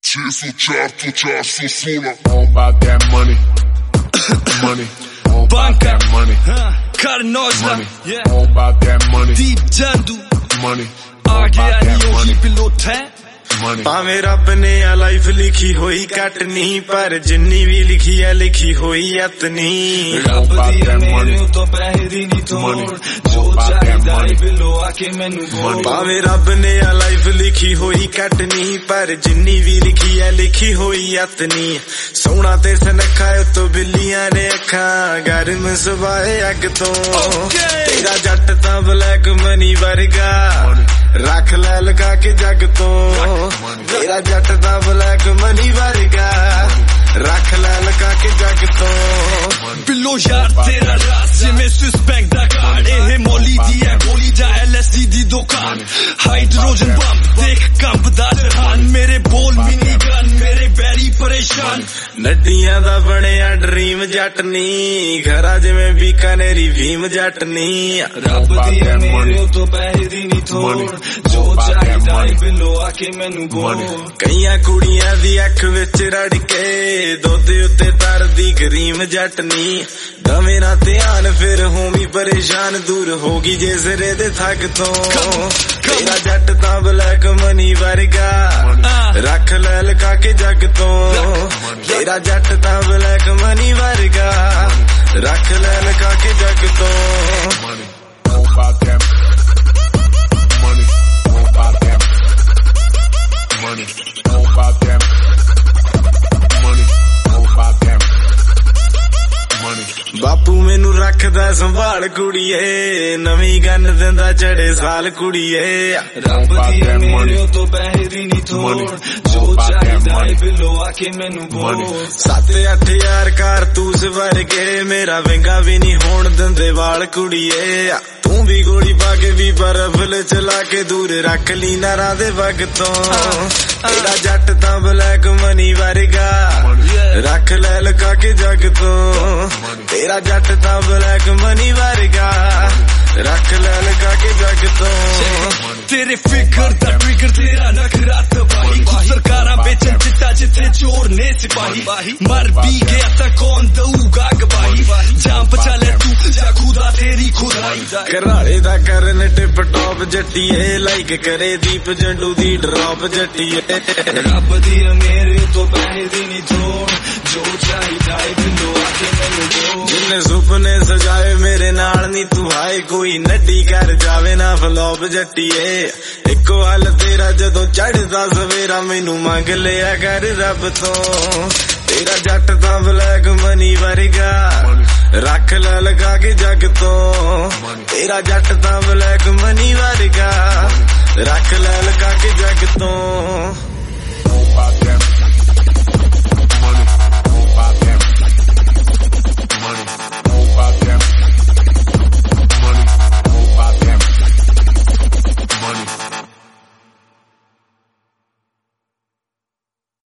604 to 416. All about that money. Money. All about that money. Money. Yeah. All about that money. Deep Jandu. Money. आगे आनी ओही पिलोट है भावें रब ने आ लाइफ लिखी होई कटनी पर जिन्नी भी लिखी है लिखी होई अतनी रब दी मेरे तो पैसे दी नहीं तोड़ जो चाहिदा है बिलो आके मैनू बोल भावें रब ने आ लाइफ लिखी होई कटनी पर जिन्नी भी लिखी है लिखी होई अतनी सोना ते सनखा तो बिल्लियां ने अखां गर्म सुभाए अग तो तेरा जट तां ब्लैक मनी वर्गा रख ले लगा के जग तो तेरा जट दा ब्लैक मनी वर्गा रख ले लगा के जग तो बिलो यार तेरा राज जिमें स्विस बैंक दा कार्ड ए मोली दी है गोली जा LSD दी दुकान हाइड्रोजन बम देख कंबदा जहान मेरे बोल मिनी गन मेरे बैरी परेशान नड्डियां दा बणिया ड्रीम जट नी घरा जिवें बीकानेरी भीम जट नी रब दी मेरे तो पैसे दी नहीं थोड़ जो चाहिदा है बिलो आके मैनू बोल कईयां कुड़ियां दी अख विच रड़ के दुध उत्ते तरदी करीम जट नी दवे ना ध्यान फिर होवी परेशान दूर होगी जे सिरे दे थक तो तेरा जट तां ब्लैक मनी वर्गा रख ले लगा के जग तो तेरा जट तां ब्लैक मनी वर्गा रख ले लगा के जग तो All about that money. All about that money. All about that money. All about that money. बापू मैनू रखदा संभाल कुड़िए नवी गन दिंदा चढ़े साल कुड़िए रब दी मेरे तो पैसे दी नहीं थोड़ जो चाहिदा है बिलो आके मैनू बोल 7-8 यार कारतूस वर्गे मेरा विंगा भी नहीं होण दिंदे वाल कुड़िए तू भी गोली पाके भी बर्फल चला के दूर रख ली नारा दे वग तो तेरा जट तां ब्लैक मनी वर्गा रख ले लगा के जग तो तेरा जट तां ब्लैक मनी वर्गा रख ले लगा के जग तो तेरे फिकर दा ट्रिगर तेरा नखरा तबाही सरकारां बेचन चिट्टा जिथे चोर ने सिपाही मर भी गया तां कौन दऊगा गवाही जान बचा ले तू जा खुदा तेरी खुदाई घराले दा करन टिप टॉप जट्टीए लाइक करे दीप जंडू दी ड्रॉप जट्टीए रब दी मेरे तो पैसे दी नहीं थोड़ जो चाहिदा है बिलो आके मैनू बोल जिन्ने सुपने सजाए मेरे नाल नी तू आए कोई नड्डी कर जावे ना फ्लॉप जट्टीए इको हल तेरा जदों चढ़दा सवेरा मैनू मंग लिया कर रब तो तेरा जट तां ब्लैक मनी वर्गा रख ले लगा के जग तो तेरा जट तां ब्लैक मनी वर्गा रख ले लगा के जग तो